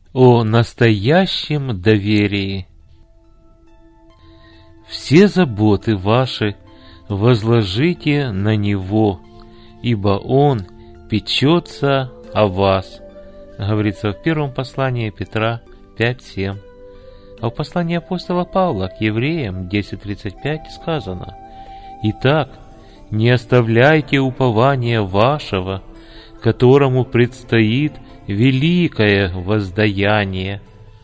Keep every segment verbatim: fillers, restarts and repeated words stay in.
о настоящем доверии. Все заботы ваши возложите на Него, ибо Он печется о вас, говорится в первом послании Петра пять семь. А в послании апостола Павла к евреям десять тридцать пять сказано: «Итак, не оставляйте упования вашего, которому предстоит великое воздаяние».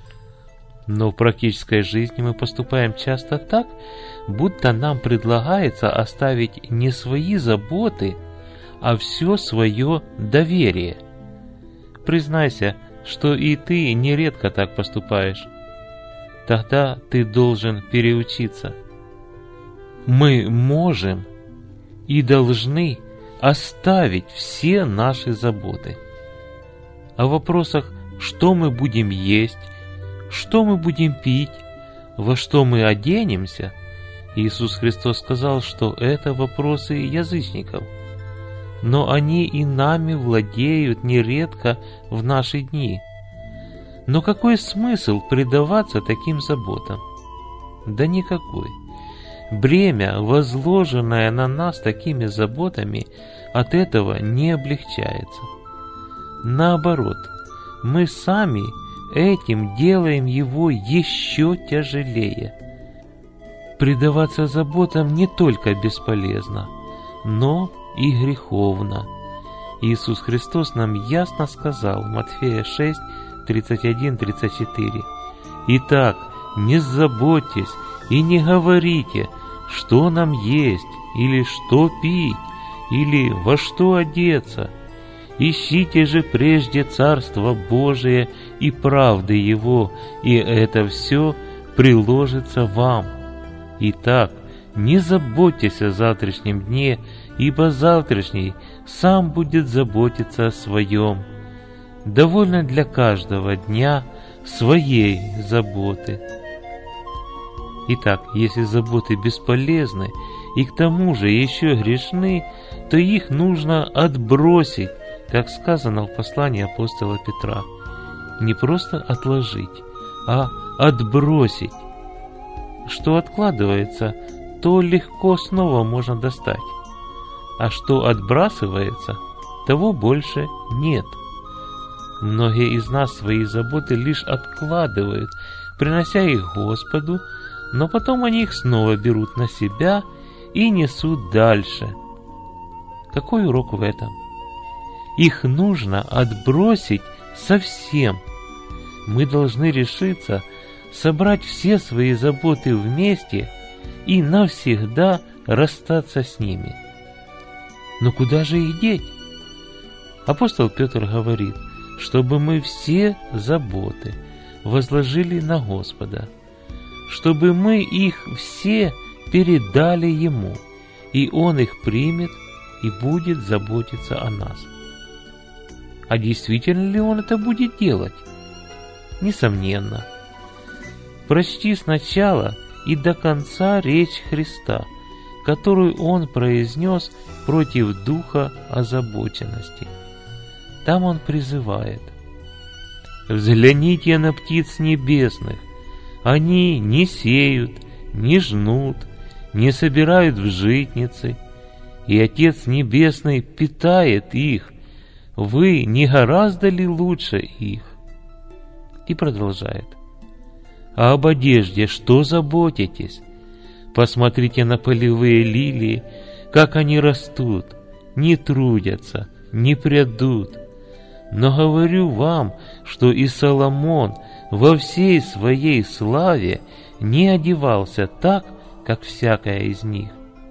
Но в практической жизни мы поступаем часто так, будто нам предлагается оставить не свои заботы, а все свое доверие. Признайся, что и ты нередко так поступаешь. Тогда ты должен переучиться. Мы можем и должны оставить все наши заботы. О вопросах, что мы будем есть, что мы будем пить, во что мы оденемся, Иисус Христос сказал, что это вопросы язычников. Но они и нами владеют нередко в наши дни. Но какой смысл предаваться таким заботам? Да никакой. Бремя, возложенное на нас такими заботами, от этого не облегчается. Наоборот, мы сами этим делаем его еще тяжелее. Предаваться заботам не только бесполезно, но и греховно. Иисус Христос нам ясно сказал в Матфея шесть тридцать один тридцать четыре: «Итак, не заботьтесь и не говорите, что нам есть, или что пить, или во что одеться. Ищите же прежде Царство Божие и правды Его, и это все приложится вам. Итак, не заботьтесь о завтрашнем дне, ибо завтрашний сам будет заботиться о своем. Довольно для каждого дня своей заботы». Итак, если заботы бесполезны и к тому же еще грешны, то их нужно отбросить, как сказано в послании апостола Петра. Не просто отложить, а отбросить. Что откладывается, то легко снова можно достать, а что отбрасывается, того больше нет. Многие из нас свои заботы лишь откладывают, принося их Господу, но потом они их снова берут на себя и несут дальше. Какой урок в этом? Их нужно отбросить совсем. Мы должны решиться собрать все свои заботы вместе и навсегда расстаться с ними. Но куда же их деть? Апостол Петр говорит, чтобы мы все заботы возложили на Господа, чтобы мы их все передали Ему, и Он их примет и будет заботиться о нас. А действительно ли Он это будет делать? Несомненно. Прочти сначала и до конца речь Христа, которую Он произнес против духа озабоченности. Там Он призывает: «Взгляните на птиц небесных, они не сеют, не жнут, не собирают в житницы, и Отец Небесный питает их. Вы не гораздо ли лучше их?» И продолжает: «А об одежде что заботитесь? Посмотрите на полевые лилии, как они растут, не трудятся, не прядут. Но говорю вам, что и Соломон во всей своей славе не одевался так, как всякая из них.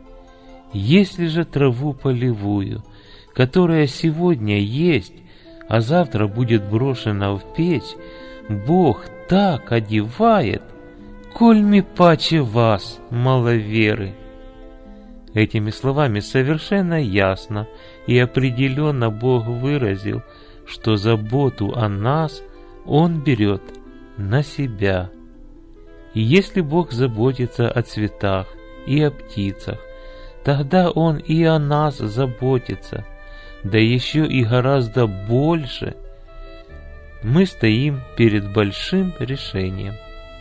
Если же траву полевую, которая сегодня есть, а завтра будет брошена в печь, Бог так одевает, коль ми паче вас, маловеры». Этими словами совершенно ясно и определенно Бог выразил, что заботу о нас Он берет на себя. И если Бог заботится о цветах и о птицах, тогда Он и о нас заботится, да еще и гораздо больше. мы стоим перед большим решением.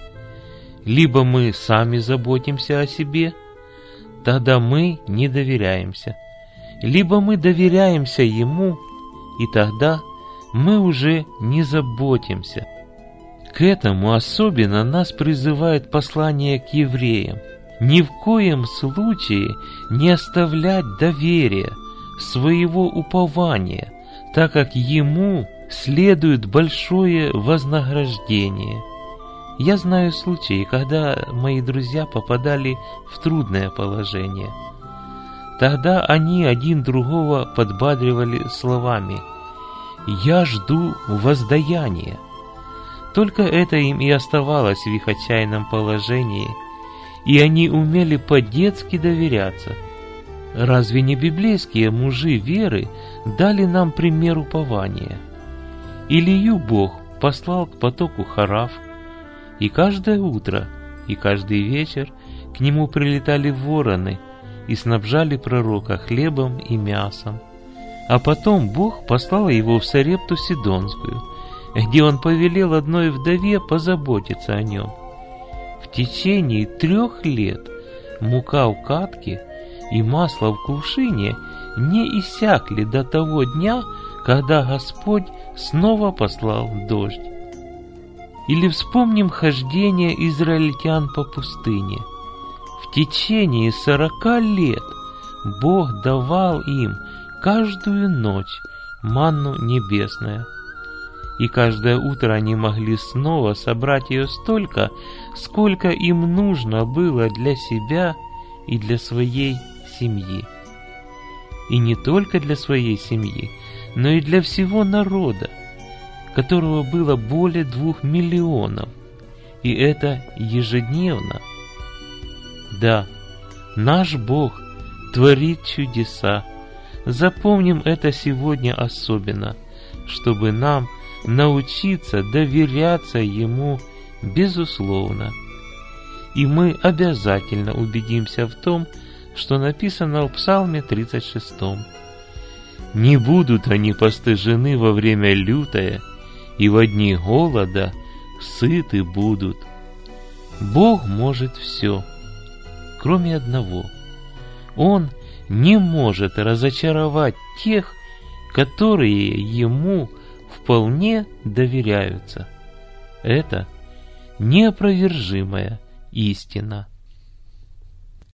Либо мы сами заботимся о себе, тогда мы не доверяемся. Либо мы доверяемся Ему, и тогда мы уже не заботимся. К этому особенно нас призывает послание к евреям. Ни в коем случае не оставлять доверия, своего упования, так как Ему следует большое вознаграждение. Я знаю случаи, когда мои друзья попадали в трудное положение. Тогда они один другого подбадривали словами: «Я жду воздаяния». Только это им и оставалось в их отчаянном положении, и они умели по-детски доверяться. Разве не библейские мужи веры дали нам пример упования? Илию Бог послал к потоку Харав, и каждое утро и каждый вечер к нему прилетали вороны и снабжали пророка хлебом и мясом. А потом Бог послал его в Сарепту Сидонскую, где он повелел одной вдове позаботиться о нем. В течение трех лет мука в катке и масло в кувшине не иссякли до того дня, когда Господь снова послал дождь. Или вспомним хождение израильтян по пустыне. В течение сорока лет Бог давал им каждую ночь манну небесную, и каждое утро они могли снова собрать ее столько, сколько им нужно было для себя и для своей семьи. И не только для своей семьи, но и для всего народа, которого было более двух миллионов, и это ежедневно. Да, наш Бог творит чудеса. Запомним это сегодня особенно, чтобы нам научиться доверяться Ему безусловно. И мы обязательно убедимся в том, что написано в Псалме тридцать шестом. «Не будут они постыжены во время лютое, и во дни голода сыты будут». Бог может все, кроме одного. Он не может разочаровать тех, которые Ему вполне доверяются. Это неопровержимая истина.